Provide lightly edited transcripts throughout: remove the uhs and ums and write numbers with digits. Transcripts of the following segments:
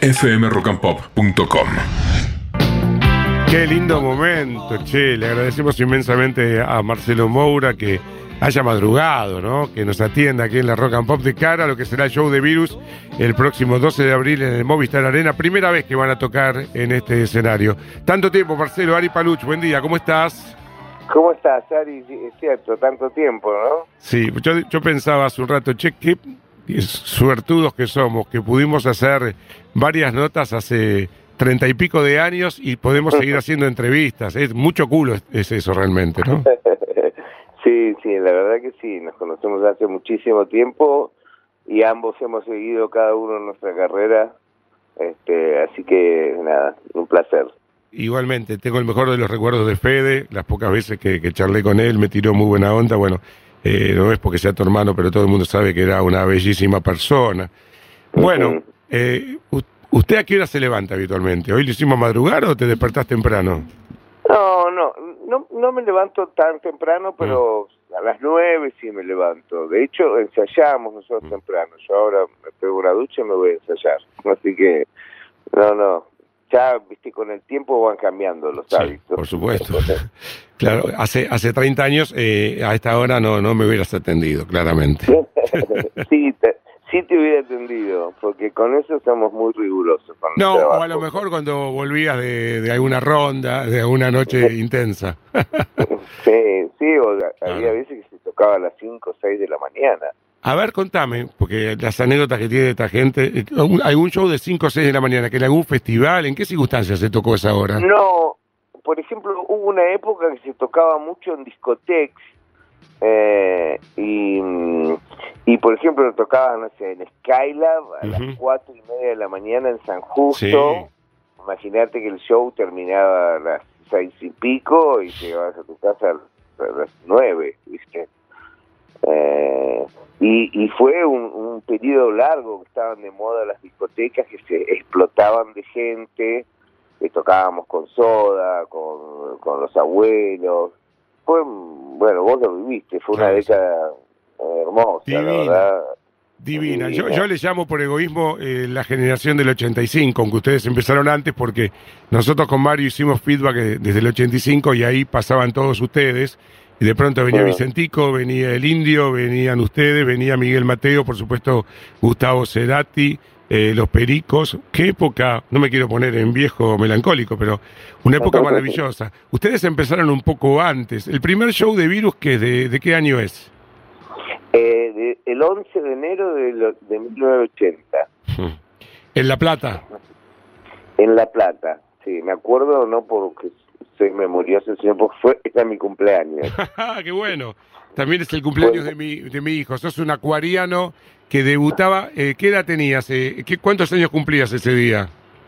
fmrockandpop.com. Qué lindo momento, che. Le agradecemos inmensamente a Marcelo Moura que haya madrugado, ¿no? Que nos atienda aquí en la Rock and Pop de cara a lo que será el show de Virus el próximo 12 de abril en el Movistar Arena. Primera vez que van a tocar en este escenario. Tanto tiempo, Marcelo. Ari Paluch, buen día, ¿cómo estás? ¿Cómo estás, Ari? Es cierto, tanto tiempo, ¿no? Sí, yo pensaba hace un rato, che, qué suertudos que somos, que pudimos hacer varias notas hace 30 y pico de años y podemos seguir haciendo entrevistas. Es mucho culo es eso realmente, ¿no? Sí, la verdad que sí. Nos conocemos hace muchísimo tiempo y ambos hemos seguido cada uno en nuestra carrera. Así que, nada, un placer. Igualmente, tengo el mejor de los recuerdos de Fede, las pocas veces que charlé con él, me tiró muy buena onda. Bueno, no es porque sea tu hermano, pero todo el mundo sabe que era una bellísima persona. Bueno, ¿usted a qué hora se levanta habitualmente? ¿Hoy lo hicimos madrugar o te despertás temprano? No me levanto tan temprano, pero a las 9 sí me levanto. De hecho, ensayamos nosotros temprano. Yo ahora me pego una ducha y me voy a ensayar. Así que, no. Ya, viste, con el tiempo van cambiando los hábitos. Por supuesto. Claro, hace 30 años a esta hora no me hubieras atendido, claramente. Sí te hubiera atendido, porque con eso somos muy rigurosos. No, o a lo mejor cuando volvías de alguna ronda, de alguna noche intensa. Sí, o había veces que se tocaba a las 5 o 6 de la mañana. A ver, contame, porque las anécdotas que tiene esta gente, ¿algún show de 5 o 6 de la mañana, que en algún festival, en qué circunstancias se tocó esa hora? No, por ejemplo, hubo una época que se tocaba mucho en discotecas, y por ejemplo tocaba, no sé, en Skylab a las 4:30 de la mañana en San Justo. Sí. Imagínate que el show terminaba a las 6 y pico y llegabas a tu casa a las 9, ¿viste? Y fue un periodo largo que estaban de moda las discotecas, que se explotaban de gente, que tocábamos con Soda, con los abuelos. Fue, bueno, vos lo viviste, fue una década hermosa, divina, la verdad. Divina. Yo le llamo por egoísmo la generación del 85, aunque ustedes empezaron antes, porque nosotros con Mario hicimos feedback desde el 85 y ahí pasaban todos ustedes. Y de pronto venía Vicentico, venía el Indio, venían ustedes, venía Miguel Mateo, por supuesto Gustavo Cerati, los Pericos. Qué época, no me quiero poner en viejo melancólico, pero una época maravillosa. Ustedes empezaron un poco antes. El primer show de Virus, ¿de qué año es? El 11 de enero de 1980. ¿En La Plata? En La Plata, sí. Me acuerdo, no porque soy memorioso, sino porque era mi cumpleaños. ¡Qué bueno! También es el cumpleaños de mi hijo. Sos un acuariano que debutaba. ¿Qué edad tenías? ¿Cuántos años cumplías ese día?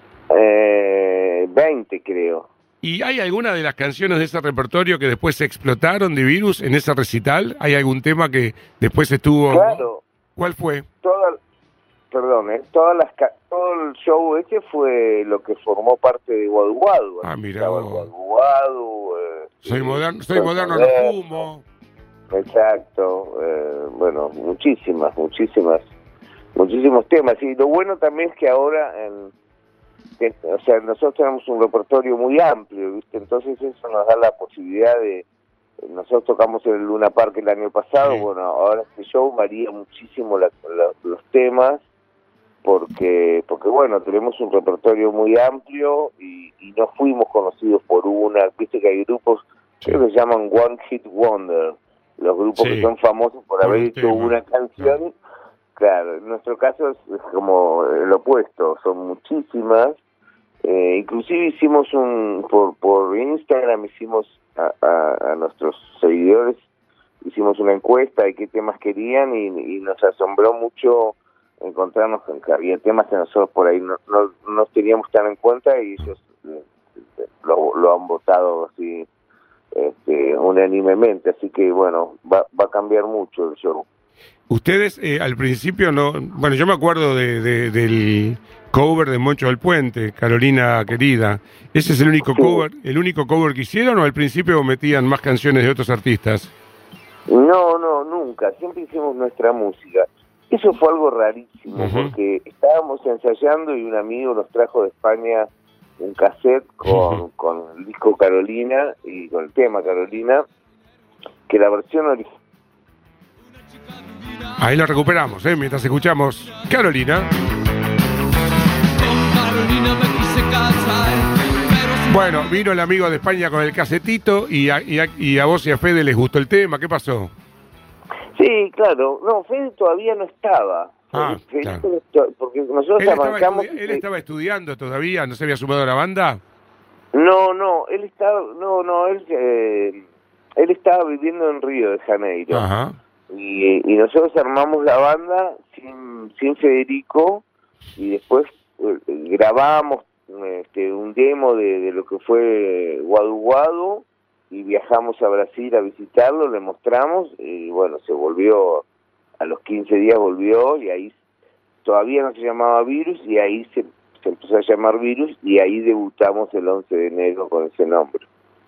20, creo. ¿Y hay alguna de las canciones de ese repertorio que después se explotaron de Virus en ese recital? ¿Hay algún tema que después estuvo...? Claro. ¿Cuál fue? Todo el show ese fue lo que formó parte de Guadu Guadu. Ah, mira vos. Guadu Guadu, soy moderno, no fumo. Exacto. Bueno, muchísimos temas. Y lo bueno también es que ahora... nosotros tenemos un repertorio muy amplio, ¿viste? Entonces eso nos da la posibilidad de... Nosotros tocamos en el Luna Park el año pasado, sí. Bueno, ahora este show varía muchísimo los temas, porque bueno, tenemos un repertorio muy amplio y no fuimos conocidos por una... Viste que hay grupos que se llaman One Hit Wonder, los grupos que son famosos por haber hecho una canción. Claro, en nuestro caso es como el opuesto, son muchísimas. Inclusive hicimos por Instagram hicimos a nuestros seguidores, hicimos una encuesta de qué temas querían y nos asombró mucho encontrarnos con que había temas que nosotros por ahí no teníamos tan en cuenta y ellos lo han votado así unánimemente, así que bueno, va a cambiar mucho el show. Ustedes al principio no... Bueno, yo me acuerdo del cover de Moncho del Puente, Carolina Querida. ¿Ese es el único cover que hicieron o al principio metían más canciones de otros artistas? No, nunca. Siempre hicimos nuestra música. Eso fue algo rarísimo, porque estábamos ensayando y un amigo nos trajo de España un cassette con el disco Carolina y con el tema Carolina, que la versión original... Ahí lo recuperamos, mientras escuchamos Carolina. Bueno, vino el amigo de España con el casetito y a vos y a Fede les gustó el tema. ¿Qué pasó? Sí, claro. No, Fede todavía no estaba. Fede, claro. Porque nosotros arrancamos... ¿Él estaba estudiando todavía? ¿No se había sumado a la banda? No, él estaba... él estaba viviendo en Río de Janeiro. Ajá. Y nosotros armamos la banda sin Federico y después grabamos un demo de lo que fue Guadu Guadu y viajamos a Brasil a visitarlo, le mostramos y bueno, se volvió, a los 15 días volvió y ahí todavía no se llamaba Virus y ahí se empezó a llamar Virus y ahí debutamos el 11 de enero con ese nombre.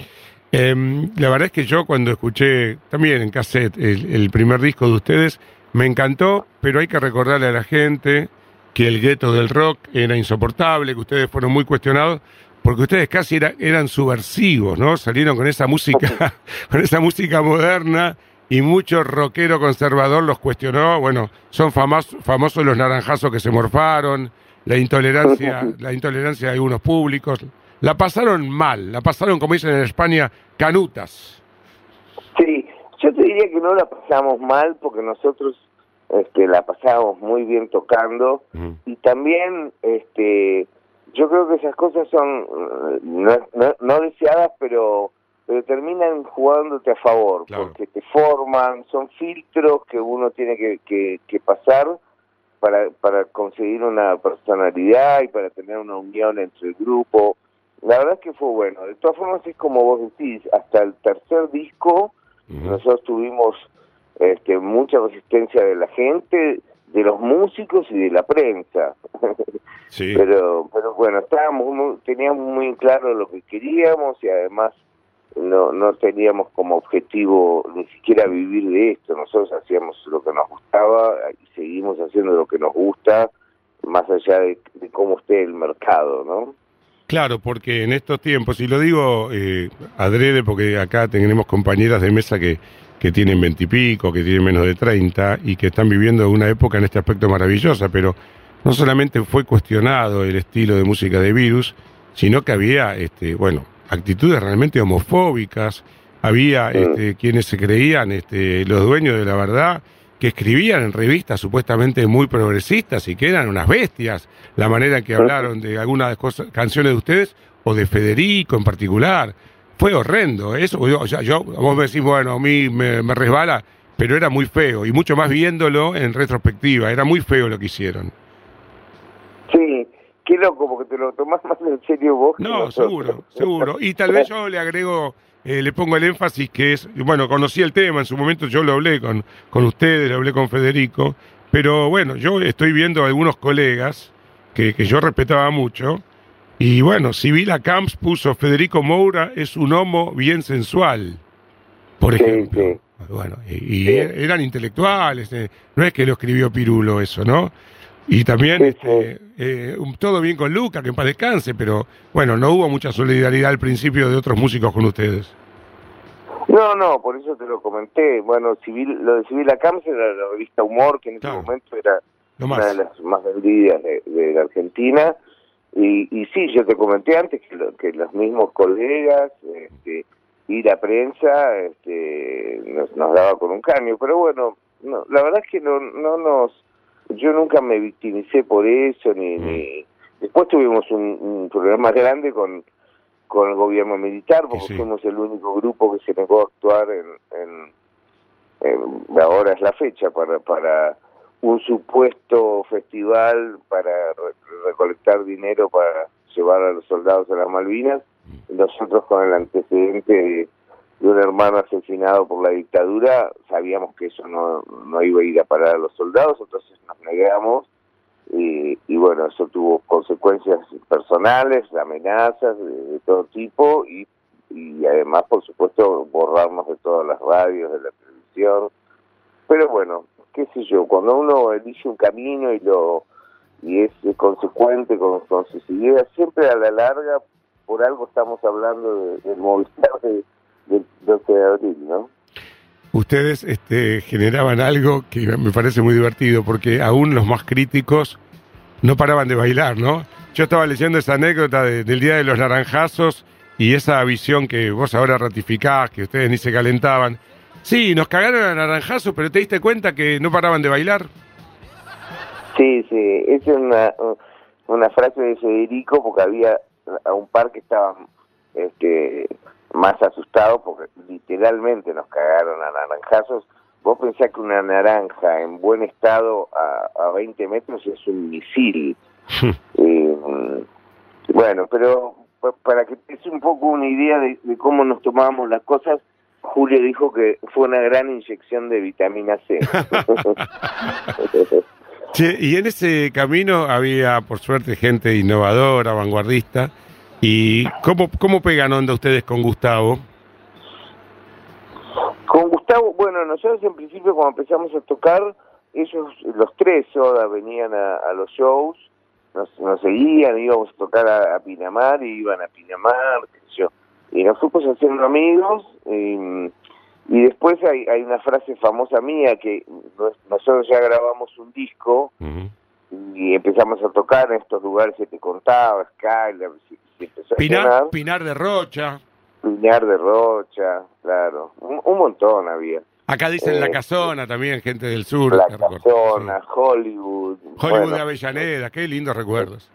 La verdad es que yo cuando escuché también en cassette el primer disco de ustedes me encantó, pero hay que recordarle a la gente que el gueto del rock era insoportable, que ustedes fueron muy cuestionados, porque ustedes casi eran subversivos, ¿no? Salieron con esa música, con esa música moderna, y mucho rockero conservador los cuestionó. Bueno, son famosos los naranjazos que se morfaron, la intolerancia de algunos públicos. La pasaron mal, la pasaron, como dicen en España, canutas. Sí, yo te diría que no la pasamos mal, porque nosotros la pasábamos muy bien tocando, y también yo creo que esas cosas son no deseadas, pero terminan jugándote a favor, claro, porque te forman, son filtros que uno tiene que pasar para conseguir una personalidad y para tener una unión entre el grupo. La verdad es que fue bueno. De todas formas, es como vos decís, hasta el tercer disco nosotros tuvimos mucha resistencia de la gente, de los músicos y de la prensa. Sí. pero bueno, teníamos muy claro lo que queríamos y además no teníamos como objetivo ni siquiera vivir de esto. Nosotros hacíamos lo que nos gustaba y seguimos haciendo lo que nos gusta, más allá de cómo esté el mercado, ¿no? Claro, porque en estos tiempos, y lo digo adrede porque acá tenemos compañeras de mesa que tienen 20 y pico, que tienen menos de 30 y que están viviendo una época en este aspecto maravillosa, pero no solamente fue cuestionado el estilo de música de Virus, sino que había, actitudes realmente homofóbicas, había quienes se creían los dueños de la verdad, que escribían en revistas supuestamente muy progresistas y que eran unas bestias, la manera en que hablaron de algunas canciones de ustedes o de Federico en particular. Fue horrendo eso. Vos me decís, bueno, a mí me resbala, pero era muy feo, y mucho más viéndolo en retrospectiva, era muy feo lo que hicieron. Sí, qué loco, porque te lo tomás más en serio vos. No, seguro. Y tal vez yo le agrego, le pongo el énfasis que es, bueno, conocí el tema, en su momento yo lo hablé con ustedes, lo hablé con Federico, pero bueno, yo estoy viendo a algunos colegas que yo respetaba mucho, y bueno, Sibila Camps puso Federico Moura es un homo bien sensual, por ejemplo. Sí. Bueno, y eran intelectuales, no es que lo escribió Pirulo eso, ¿no? Y también todo bien con Luca, que en paz descanse, pero bueno, no hubo mucha solidaridad al principio de otros músicos con ustedes. No, por eso te lo comenté. Bueno, lo de Sibila Camps era la revista Humor, que en ese momento era una de las más vendidas de la Argentina. Y sí, yo te comenté antes que los mismos colegas y la prensa nos daba con un caño. Pero bueno, no, la verdad es que yo nunca me victimicé por eso, ni después tuvimos un problema grande con el gobierno militar, porque fuimos el único grupo que se negó a actuar ahora es la fecha, para un supuesto festival para recolectar dinero para llevar a los soldados a las Malvinas. Nosotros, con el antecedente de un hermano asesinado por la dictadura, sabíamos que eso no iba a ir a parar a los soldados, entonces nos negamos, y bueno, eso tuvo consecuencias personales, amenazas de todo tipo, y además, por supuesto, borrarnos de todas las radios, de la televisión. Pero bueno, qué sé yo, cuando uno elige un camino y es consecuente con sus ideas, siempre a la larga, por algo estamos hablando del Movistar del 12 de abril, ¿no? Ustedes generaban algo que me parece muy divertido, porque aún los más críticos no paraban de bailar, ¿no? Yo estaba leyendo esa anécdota del Día de los Naranjazos y esa visión que vos ahora ratificás, que ustedes ni se calentaban. Sí, nos cagaron a naranjazos, pero ¿te diste cuenta que no paraban de bailar? Sí, esa es una frase de Federico, porque había a un par que estaban más asustados porque literalmente nos cagaron a naranjazos. Vos pensás que una naranja en buen estado a 20 metros es un misil. Bueno, pero para que te des un poco una idea de cómo nos tomábamos las cosas, Julio dijo que fue una gran inyección de vitamina C. Che, y en ese camino había, por suerte, gente innovadora, vanguardista. ¿Y cómo pegan onda ustedes con Gustavo? Con Gustavo, bueno, nosotros en principio cuando empezamos a tocar, ellos, los tres Soda, venían a los shows, nos seguían, íbamos a tocar a Pinamar, y iban a Pinamar, qué sé yo. Y nos fuimos haciendo amigos, y después hay una frase famosa mía, que nosotros ya grabamos un disco, y empezamos a tocar en estos lugares que te contaba, Skyler, se empezó a llenar. Pinar de Rocha. Pinar de Rocha, claro, un montón había. Acá dicen La Casona también, gente del sur. La Casona, sí. Hollywood de Avellaneda, qué lindos recuerdos.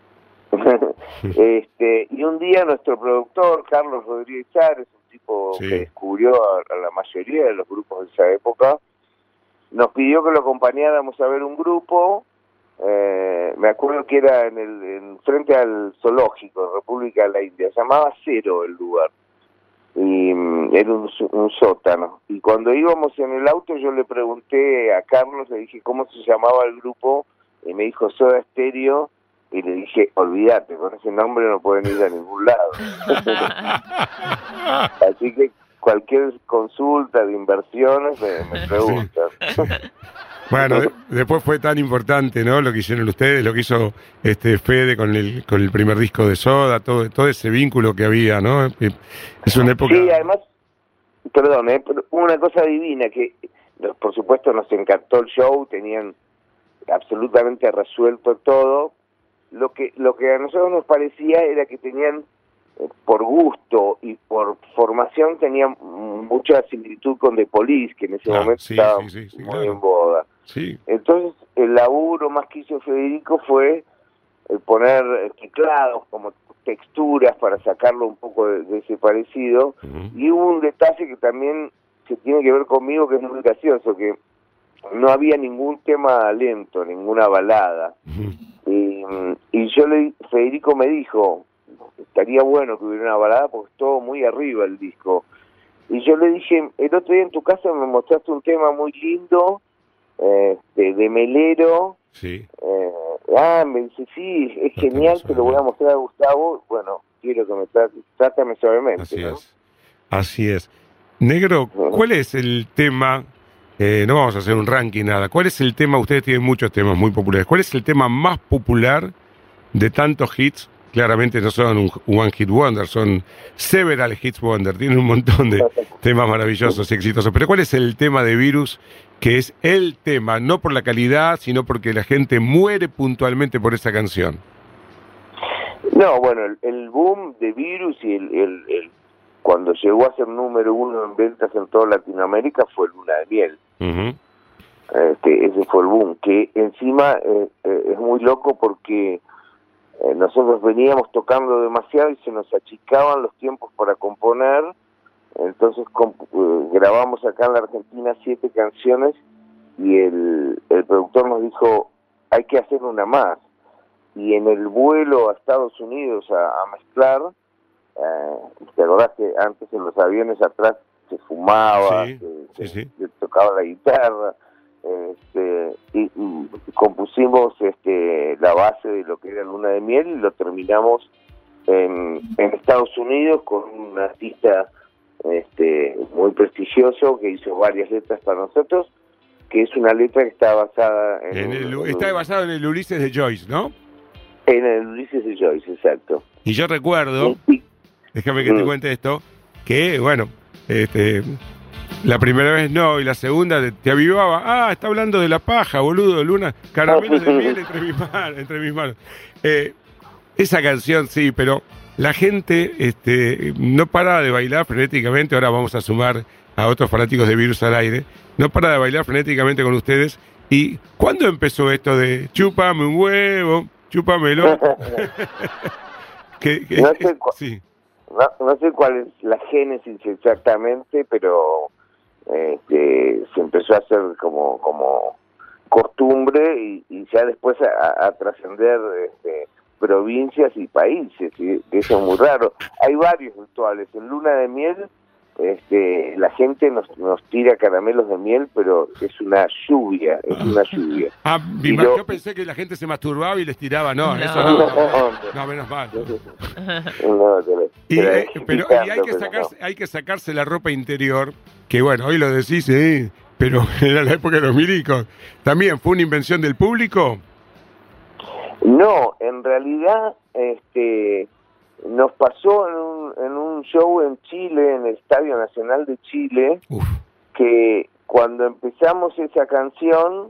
Y un día nuestro productor, Carlos Rodríguez Chávez, un tipo que descubrió a la mayoría de los grupos de esa época, nos pidió que lo acompañáramos a ver un grupo. Me acuerdo que era en frente al zoológico, República de la India, se llamaba Cero el lugar, y era un sótano. Y cuando íbamos en el auto, yo le pregunté a Carlos, le dije cómo se llamaba el grupo, y me dijo Soda Stereo, y le dije, olvídate, con ese nombre no pueden ir a ningún lado. Así que cualquier consulta de inversiones me preguntan. Bueno, después fue tan importante, ¿no? Lo que hicieron ustedes, lo que hizo Fede con el primer disco de Soda, todo ese vínculo que había, ¿no? Es una época... Sí, además, perdón, una cosa divina, que por supuesto nos encantó el show, tenían absolutamente resuelto todo. Lo que a nosotros nos parecía era que tenían, por gusto y por formación, tenían mucha similitud con The Police, que en ese momento estaba muy en boda. Sí. Entonces, el laburo más que hizo Federico fue poner teclados como texturas para sacarlo un poco de ese parecido. Y hubo un detalle que también se tiene que ver conmigo, que es muy gracioso, que no había ningún tema lento, ninguna balada. Y Federico me dijo, estaría bueno que hubiera una balada porque es todo muy arriba el disco. Y yo le dije, el otro día en tu casa me mostraste un tema muy lindo, de Melero. Sí. Me dice, sí, es genial, te lo voy a mostrar a Gustavo. Bueno, quiero que me trátame suavemente. Así es. Así es. Negro, ¿cuál es el tema? No vamos a hacer un ranking, nada. ¿Cuál es el tema? Ustedes tienen muchos temas muy populares. ¿Cuál es el tema más popular de tantos hits? Claramente no son un one hit wonder, son several hits wonder. Tienen un montón de temas maravillosos y exitosos. Pero ¿cuál es el tema de Virus? Que es el tema, no por la calidad, sino porque la gente muere puntualmente por esa canción. No, bueno, el boom de Virus y el cuando llegó a ser número 1 en ventas en toda Latinoamérica fue Luna de Miel. Ese fue el boom, que encima es muy loco porque nosotros veníamos tocando demasiado y se nos achicaban los tiempos para componer. Entonces grabamos acá en la Argentina 7 canciones y el productor nos dijo, hay que hacer una más. Y en el vuelo a Estados Unidos a mezclar, ¿te acordás que antes en los aviones atrás se fumaba, se tocaba la guitarra? Y compusimos la base de lo que era Luna de Miel y lo terminamos en Estados Unidos con un artista muy prestigioso que hizo varias letras para nosotros, que es una letra que está basada está basado en el Ulises de Joyce, ¿no? En el Ulises de Joyce, exacto. Y yo recuerdo, déjame que te cuente esto, que, bueno, la primera vez no, y la segunda te avivaba. Está hablando de la paja, boludo, Luna, caramelos de miel entre mis manos. Esa canción, sí, pero la gente no para de bailar frenéticamente. Ahora vamos a sumar a otros fanáticos de Virus al aire. No para de bailar frenéticamente con ustedes. ¿Y cuándo empezó esto de chúpame un huevo, chúpamelo? No sé cuál es la génesis exactamente, pero se empezó a hacer como costumbre y ya después a trascender provincias y países, ¿sí? Eso es muy raro. Hay varios rituales. En Luna de Miel la gente nos tira caramelos de miel, pero es una lluvia, Yo pensé que la gente se masturbaba y les tiraba, no. Eso no, menos mal. Pero hay que sacarse la ropa interior, que bueno, hoy lo decís, sí, pero era la época de los milicos. ¿También fue una invención del público? No, en realidad nos pasó en un show en Chile, en el Estadio Nacional de Chile, que cuando empezamos esa canción,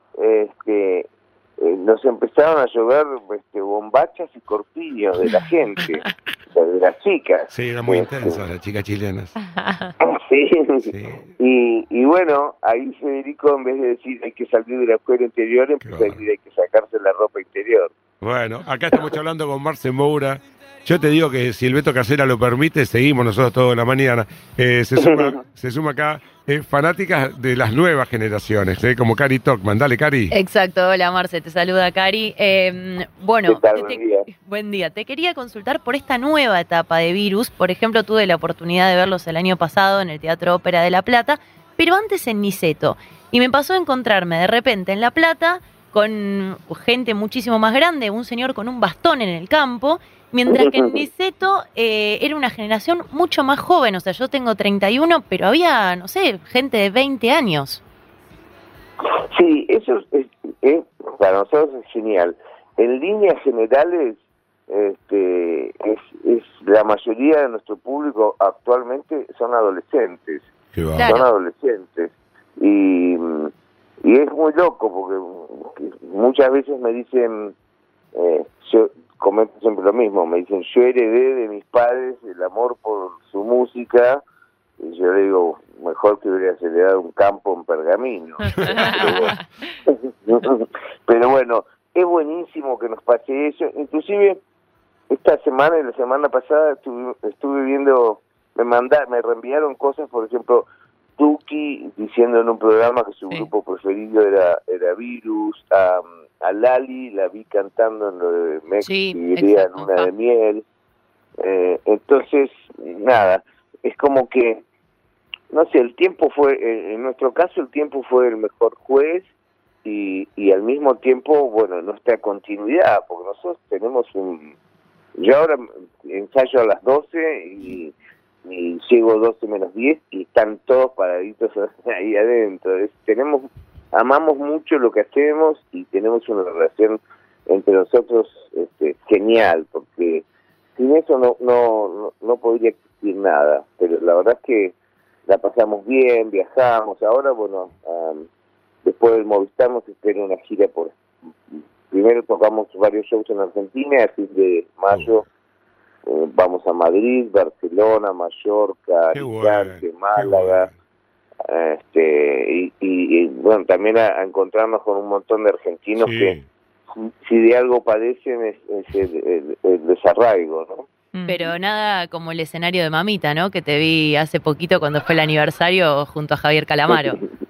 nos empezaron a llover bombachas y corpiños de la gente, de las chicas. Sí, eran muy intensas las chicas chilenas. Sí. Y bueno, ahí Federico, en vez de decir hay que salir de la escuela interior, empezó a decir hay que sacarse la ropa interior. Bueno, acá estamos hablando con Marce Moura. Yo te digo que si el Beto Casera lo permite, seguimos nosotros toda la mañana. Se suma acá fanáticas de las nuevas generaciones, como Cari Tocman. Dale, Cari. Exacto, hola Marce, te saluda Cari. Bueno, buen día. Te quería consultar por esta nueva etapa de Virus. Por ejemplo, tuve la oportunidad de verlos el año pasado en el Teatro Ópera de La Plata, pero antes en Niceto. Y me pasó a encontrarme de repente en La Plata con gente muchísimo más grande, un señor con un bastón en el campo, mientras que en Niceto era una generación mucho más joven. O sea, yo tengo 31, pero había, no sé, gente de 20 años. Sí, eso es para nosotros es genial. En líneas generales, es la mayoría de nuestro público actualmente son adolescentes. Claro. Son adolescentes. Y es muy loco porque muchas veces me dicen, yo comento siempre lo mismo, me dicen, yo heredé de mis padres el amor por su música, y yo le digo, mejor que hubieras heredado un campo en Pergamino. Pero bueno, es buenísimo que nos pase eso. Inclusive esta semana y la semana pasada estuve viendo, me reenviaron cosas, por ejemplo, Tuki diciendo en un programa que su grupo preferido era Virus, a Lali la vi cantando en lo de Mex y Luna de Miel. Entonces, nada, es como que, no sé, el tiempo fue, en nuestro caso el tiempo fue el mejor juez y al mismo tiempo, bueno, nuestra continuidad, porque nosotros tenemos yo ahora ensayo a las 12 y llego 12 menos 10 y están todos paraditos ahí adentro. Amamos mucho lo que hacemos y tenemos una relación entre nosotros genial, porque sin eso no podría existir nada. Pero la verdad es que la pasamos bien, viajamos. Ahora, bueno, después del Movistar nos espera una gira primero tocamos varios shows en Argentina, a fin de mayo vamos a Madrid, Barcelona, Mallorca, Alicante, Málaga, y bueno, también a encontrarnos con un montón de argentinos que si de algo padecen es el desarraigo, ¿no? Pero nada como el escenario de Mamita, ¿no? Que te vi hace poquito cuando fue el aniversario junto a Javier Calamaro.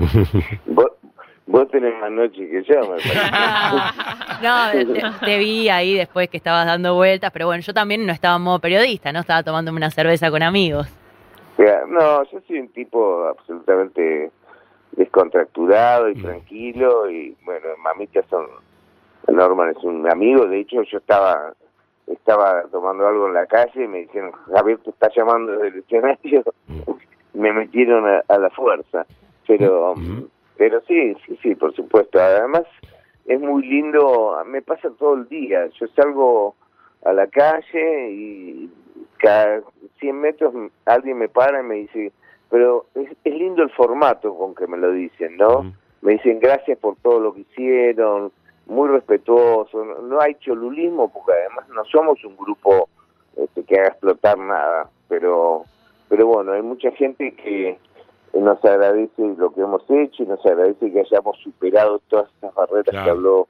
Vos tenés más noche que yo, me parece. No, te vi ahí después que estabas dando vueltas, pero bueno, yo también no estaba en modo periodista, ¿no? Estaba tomándome una cerveza con amigos. No, yo soy un tipo absolutamente descontracturado y tranquilo, y bueno, Mamita Norman es un amigo. De hecho, yo estaba tomando algo en la calle y me dijeron, Javier, te está llamando desde el escenario. Me metieron a la fuerza, pero Pero sí, por supuesto. Además, es muy lindo, me pasa todo el día. Yo salgo a la calle y cada 100 metros alguien me para y me dice, pero es lindo el formato con que me lo dicen, ¿no? Me dicen gracias por todo lo que hicieron, muy respetuoso, no hay cholulismo porque además no somos un grupo que haga explotar nada, pero bueno, hay mucha gente que nos agradece lo que hemos hecho y nos agradece que hayamos superado todas estas barreras que habló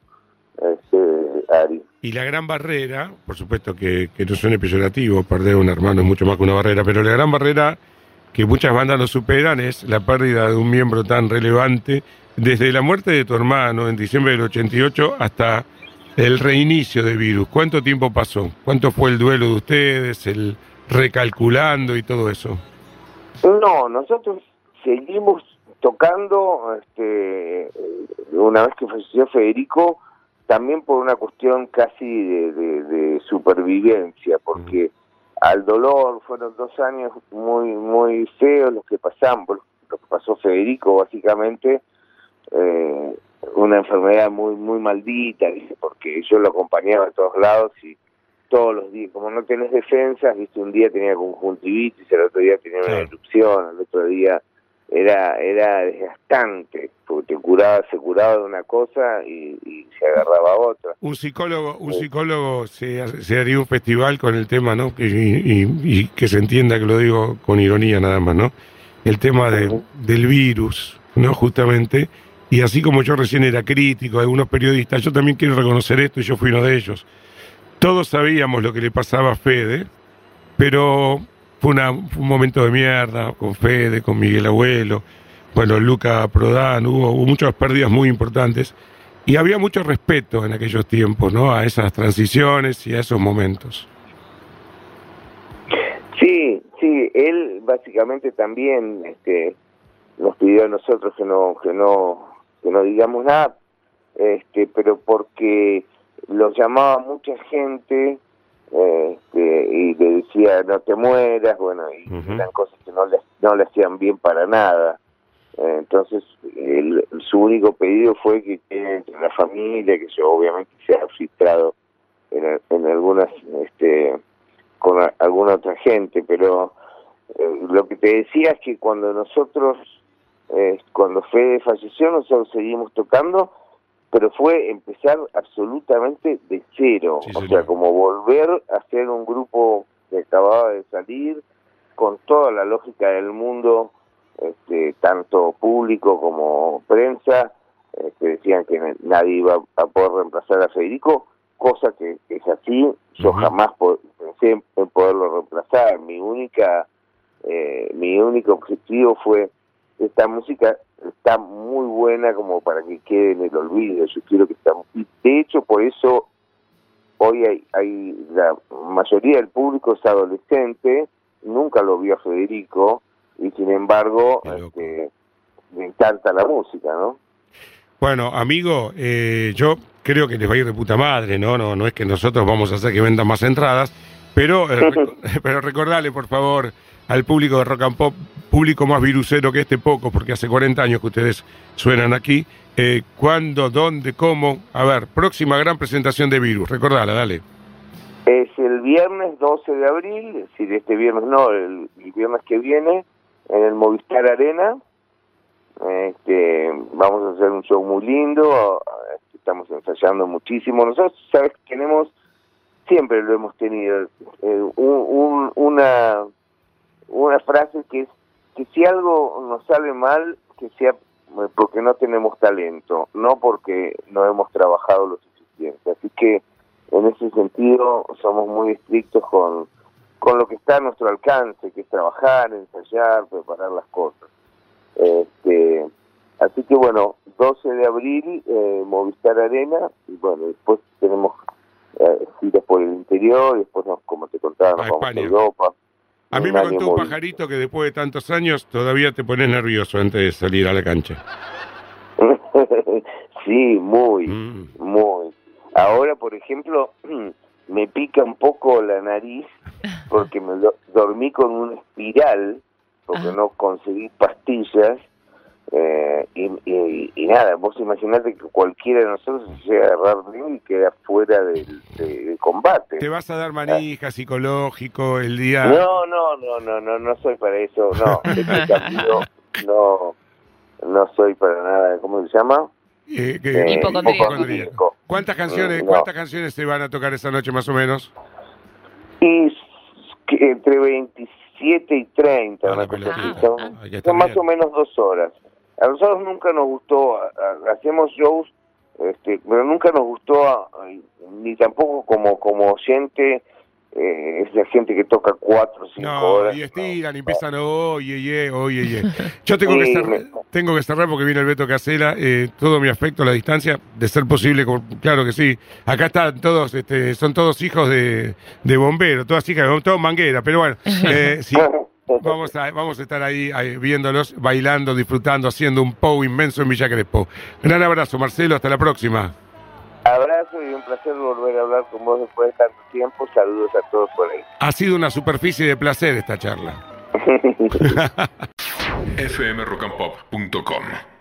Ari. Y la gran barrera, por supuesto que no suene peyorativo, perder un hermano es mucho más que una barrera, pero la gran barrera que muchas bandas no superan es la pérdida de un miembro tan relevante, desde la muerte de tu hermano en diciembre del 88 hasta el reinicio de Virus. ¿Cuánto tiempo pasó? ¿Cuánto fue el duelo de ustedes, el recalculando y todo eso? No, nosotros seguimos tocando, una vez que falleció Federico, también por una cuestión casi de supervivencia, porque al dolor fueron 2 años muy feos los que pasamos, lo que pasó Federico básicamente, una enfermedad muy maldita, ¿viste? Porque yo lo acompañaba a todos lados y todos los días, como no tenés defensas, ¿viste? Un día tenía conjuntivitis, el otro día tenía una erupción, el otro día era desgastante, porque se curaba de una cosa y se agarraba a otra. Un psicólogo se haría un festival con el tema, ¿no? Y que se entienda que lo digo con ironía nada más, ¿no? El tema del virus, ¿no? Justamente, y así como yo recién era crítico de algunos periodistas, yo también quiero reconocer esto y yo fui uno de ellos. Todos sabíamos lo que le pasaba a Fede, pero fue un momento de mierda con Fede, con Miguel Abuelo, bueno, Luca Prodan, hubo muchas pérdidas muy importantes y había mucho respeto en aquellos tiempos, ¿no? A esas transiciones y a esos momentos. Sí, él básicamente también nos pidió a nosotros que no digamos nada, pero porque lo llamaba mucha gente y le decía no te mueras, bueno, y eran cosas que no le hacían bien para nada. Entonces su único pedido fue que entre la familia, que yo obviamente se ha filtrado en algunas con alguna otra gente, pero lo que te decía es que cuando Fede falleció nosotros seguimos tocando, pero fue empezar absolutamente de cero, sí, o sea, como volver a ser un grupo que acababa de salir, con toda la lógica del mundo, tanto público como prensa, decían que nadie iba a poder reemplazar a Federico, cosa que es así, yo jamás pensé en poderlo reemplazar. Mi único objetivo fue: esta música está muy buena como para que quede en el olvido, yo quiero que estamos, y de hecho por eso hoy hay la mayoría del público es adolescente, nunca lo vio a Federico y sin embargo me encanta la música, ¿no? Bueno, amigo, yo creo que les va a ir de puta madre, no es que nosotros vamos a hacer que vendan más entradas, pero recordale por favor al público de Rock and Pop, público más virusero que poco, porque hace 40 años que ustedes suenan aquí, ¿cuándo, dónde, cómo? A ver, próxima gran presentación de Virus, recordala, dale. Es el viernes 12 de abril, es decir, este viernes no, el viernes que viene, en el Movistar Arena. Vamos a hacer un show muy lindo, estamos ensayando muchísimo. Nosotros, sabes, siempre lo hemos tenido, una frase que es que si algo nos sale mal, que sea porque no tenemos talento, no porque no hemos trabajado lo suficiente. Así que en ese sentido somos muy estrictos con lo que está a nuestro alcance, que es trabajar, ensayar, preparar las cosas. Así que bueno, 12 de abril, Movistar Arena, y bueno, después tenemos giras por el interior, y después, como te contaba, nos vamos a Europa. A mí me contó un pajarito que después de tantos años todavía te pones nervioso antes de salir a la cancha. Sí, muy. Ahora, por ejemplo, me pica un poco la nariz porque me dormí con una espiral, porque no conseguí pastillas, Y nada, vos imaginate que cualquiera de nosotros se llega a agarrar bien y queda fuera del combate. ¿Te vas a dar manija psicológico el día? No soy para eso, no soy para nada, ¿cómo se llama? Hipocondríaco. ¿Cuántas canciones se van a tocar esa noche más o menos? Y entre 27 y 30, son más o menos 2 horas. A nosotros nunca nos gustó, hacemos shows, pero nunca nos gustó, ni tampoco como oyente, esa gente que toca 4 o 5 horas. Y estiran y empiezan, oye. Yo tengo que cerrar porque viene el Beto Casella, todo mi afecto a la distancia, de ser posible, claro que sí. Acá están todos, son todos hijos de bomberos, todas hijas, todos mangueras, pero bueno, sí. Vamos a estar ahí viéndolos, bailando, disfrutando, haciendo un pow inmenso en Villa Crespo. Gran abrazo, Marcelo, hasta la próxima. Abrazo y un placer volver a hablar con vos después de tanto tiempo. Saludos a todos por ahí. Ha sido una superficie de placer esta charla. fmrockandpop.com